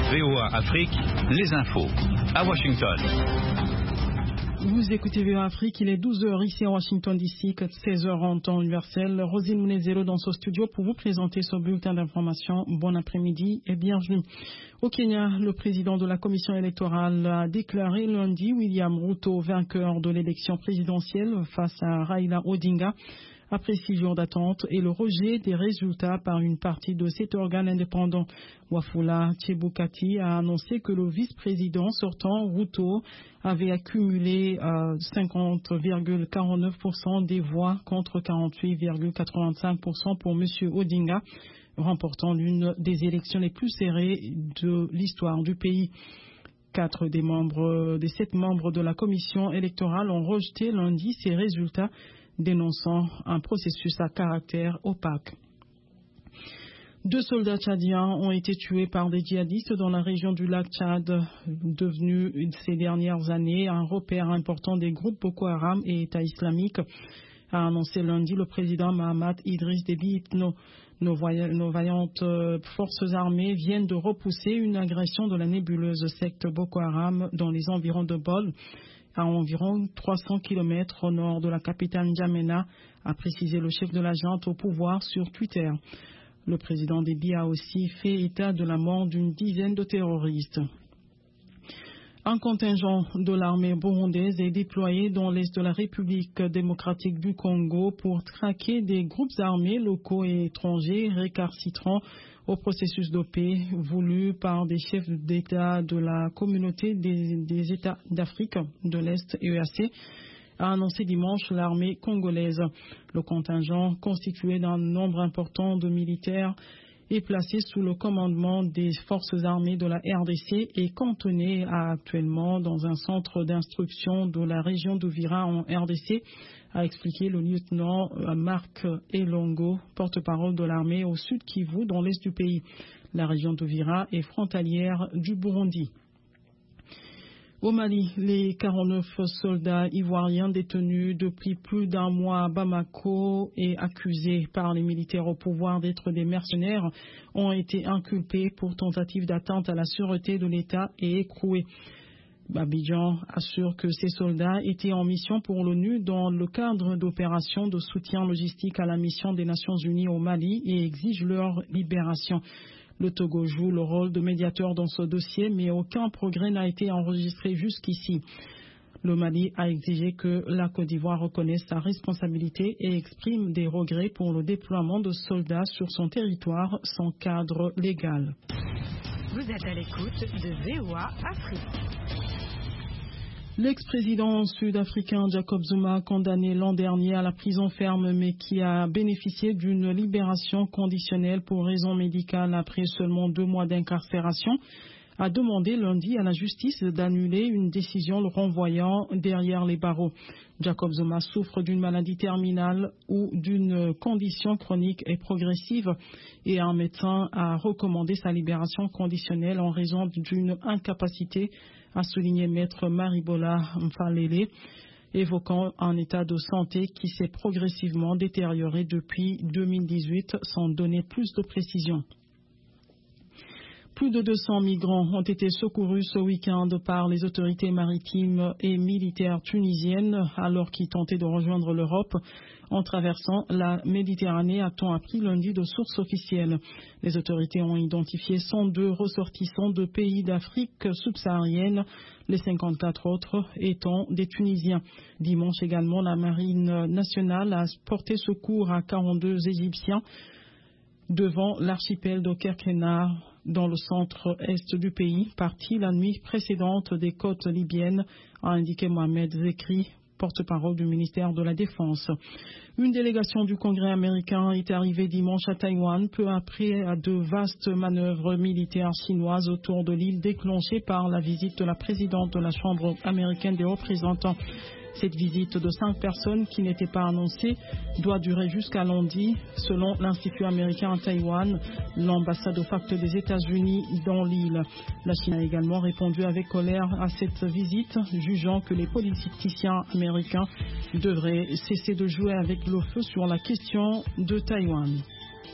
VOA Afrique, les infos. À Washington. Vous écoutez VOA Afrique, il est 12h ici à Washington DC, 16h en temps universel. Rosine Mounezero dans ce studio pour vous présenter ce bulletin d'information. Bon après-midi et bienvenue. Au Kenya, le président de la commission électorale a déclaré lundi William Ruto vainqueur de l'élection présidentielle face à Raila Odinga. Après 6 jours d'attente et le rejet des résultats par une partie de cet organe indépendant. Wafula Chebukati a annoncé que le vice-président sortant, Ruto, avait accumulé 50,49% des voix contre 48,85% pour M. Odinga, remportant l'une des élections les plus serrées de l'histoire du pays. 4 des 7 membres de la commission électorale ont rejeté lundi ces résultats, dénonçant un processus à caractère opaque. 2 soldats tchadiens ont été tués par des djihadistes dans la région du lac Tchad, devenu ces dernières années un repère important des groupes Boko Haram et État islamique, a annoncé lundi le président Mahamat Idriss Déby Itno. Nos vaillantes forces armées viennent de repousser une agression de la nébuleuse secte Boko Haram dans les environs de Bol, à environ 300 km au nord de la capitale N'Djamena, a précisé le chef de la junte au pouvoir sur Twitter. Le président Déby a aussi fait état de la mort d'une dizaine de terroristes. Un contingent de l'armée burundaise est déployé dans l'est de la République démocratique du Congo pour traquer des groupes armés locaux et étrangers récalcitrants au processus de paix voulu par des chefs d'État de la communauté des États d'Afrique de l'Est, EAC, a annoncé dimanche l'armée congolaise. Le contingent, constitué d'un nombre important de militaires, est placé sous le commandement des forces armées de la RDC et cantonné actuellement dans un centre d'instruction de la région d'Uvira en RDC, a expliqué le lieutenant Marc Elongo, porte-parole de l'armée au sud Kivu, dans l'est du pays. La région d'Uvira est frontalière du Burundi. Au Mali, les 49 soldats ivoiriens détenus depuis plus d'un mois à Bamako et accusés par les militaires au pouvoir d'être des mercenaires ont été inculpés pour tentative d'atteinte à la sûreté de l'État et écroués. Abidjan assure que ces soldats étaient en mission pour l'ONU dans le cadre d'opérations de soutien logistique à la mission des Nations Unies au Mali et exige leur libération. Le Togo joue le rôle de médiateur dans ce dossier, mais aucun progrès n'a été enregistré jusqu'ici. Le Mali a exigé que la Côte d'Ivoire reconnaisse sa responsabilité et exprime des regrets pour le déploiement de soldats sur son territoire sans cadre légal. Vous êtes à l'écoute de VOA Afrique. L'ex-président sud-africain Jacob Zuma, condamné l'an dernier à la prison ferme mais qui a bénéficié d'une libération conditionnelle pour raison médicale après seulement 2 mois d'incarcération, a demandé lundi à la justice d'annuler une décision le renvoyant derrière les barreaux. Jacob Zuma souffre d'une maladie terminale ou d'une condition chronique et progressive et un médecin a recommandé sa libération conditionnelle en raison d'une incapacité, a souligné maître Maribola Mfalele, évoquant un état de santé qui s'est progressivement détérioré depuis 2018 sans donner plus de précision. Plus de 200 migrants ont été secourus ce week-end par les autorités maritimes et militaires tunisiennes alors qu'ils tentaient de rejoindre l'Europe en traversant la Méditerranée, a-t-on appris lundi de sources officielles. Les autorités ont identifié 102 ressortissants de pays d'Afrique subsaharienne, les 54 autres étant des Tunisiens. Dimanche également, la marine nationale a porté secours à 42 Égyptiens devant l'archipel de Kerkena, dans le centre-est du pays, parti la nuit précédente des côtes libyennes, a indiqué Mohamed Zekri, porte-parole du ministère de la Défense. Une délégation du Congrès américain est arrivée dimanche à Taïwan, peu après de vastes manœuvres militaires chinoises autour de l'île déclenchées par la visite de la présidente de la Chambre américaine des représentants. Cette visite de 5 personnes qui n'était pas annoncée doit durer jusqu'à lundi, selon l'Institut américain à Taïwan, l'ambassade de facto des États-Unis dans l'île. La Chine a également répondu avec colère à cette visite, jugeant que les politiciens américains devraient cesser de jouer avec le feu sur la question de Taïwan.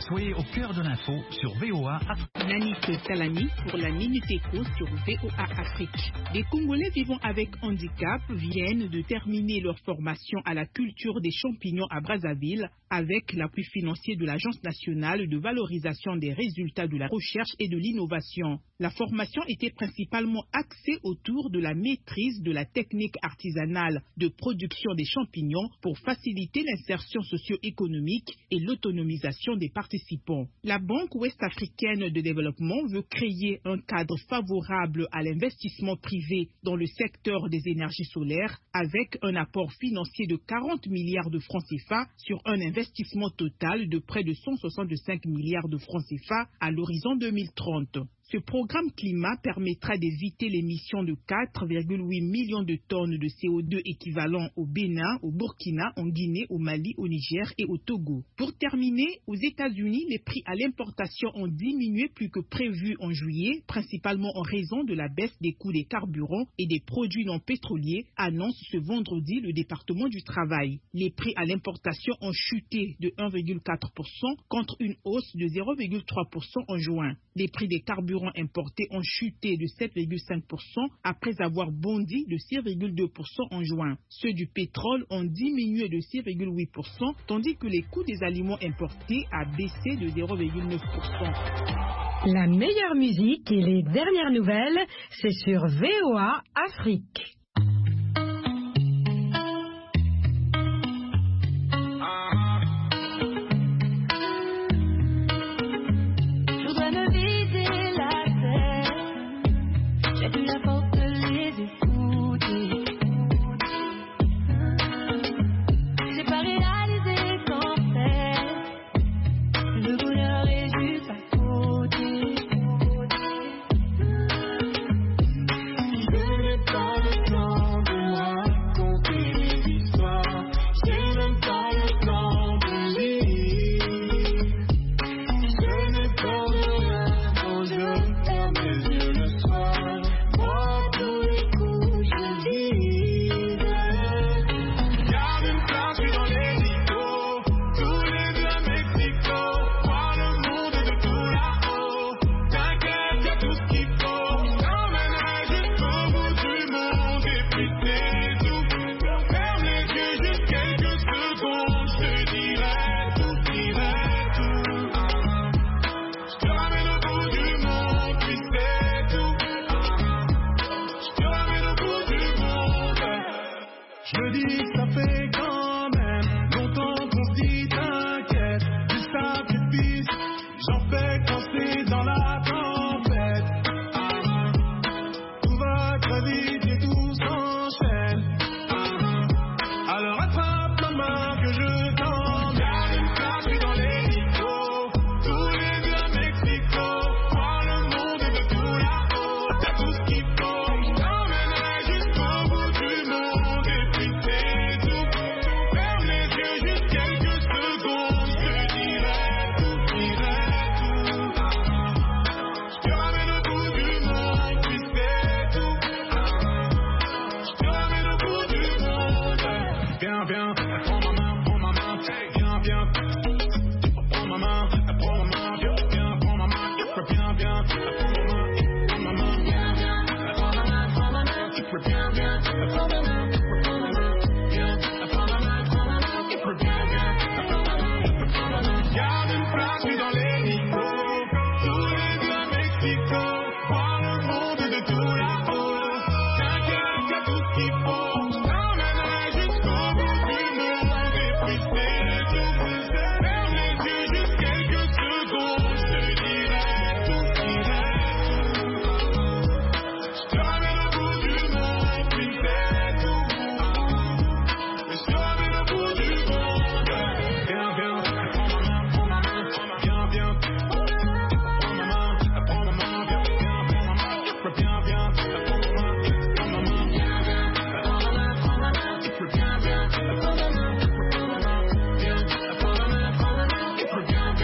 Soyez au cœur de l'info sur VOA Afrique. Nanik Talani pour la Minute Éco sur VOA Afrique. Des Congolais vivant avec handicap viennent de terminer leur formation à la culture des champignons à Brazzaville avec l'appui financier de l'Agence nationale de valorisation des résultats de la recherche et de l'innovation. La formation était principalement axée autour de la maîtrise de la technique artisanale de production des champignons pour faciliter l'insertion socio-économique et l'autonomisation des participants. La Banque ouest-africaine de développement veut créer un cadre favorable à l'investissement privé dans le secteur des énergies solaires avec un apport financier de 40 milliards de francs CFA sur un investissement total de près de 165 milliards de francs CFA à l'horizon 2030. Ce programme climat permettra d'éviter l'émission de 4,8 millions de tonnes de CO2 équivalent au Bénin, au Burkina, en Guinée, au Mali, au Niger et au Togo. Pour terminer, aux États-Unis, les prix à l'importation ont diminué plus que prévu en juillet, principalement en raison de la baisse des coûts des carburants et des produits non pétroliers, annonce ce vendredi le département du travail. Les prix à l'importation ont chuté de 1,4% contre une hausse de 0,3% en juin. Les prix des carburants importés ont chuté de 7,5% après avoir bondi de 6,2% en juin. Ceux du pétrole ont diminué de 6,8%, tandis que les coûts des aliments importés a baissé de 0,9%. La meilleure musique et les dernières nouvelles, c'est sur VOA Afrique.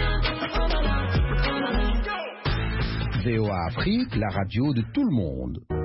VOA Afrique, la radio de tout le monde.